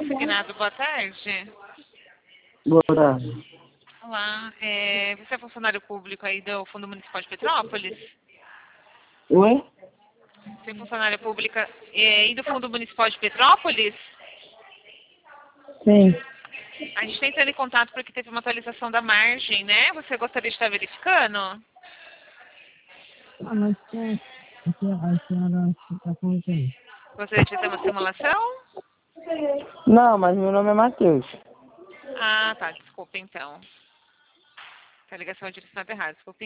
consignado, boa tarde. Boa tarde. Olá, você é funcionário público aí do Fundo Municipal de Petrópolis? Oi? Você é funcionária pública aí do Fundo Municipal de Petrópolis? Sim. A gente está entrando em contato porque teve uma atualização da margem, né? Você gostaria de estar verificando? Ah, mas a senhora está falando quem? Gostaria de fazer uma simulação? Não, mas meu nome é Matheus. Ah, tá, desculpa então. A ligação é direcionada errada, desculpa.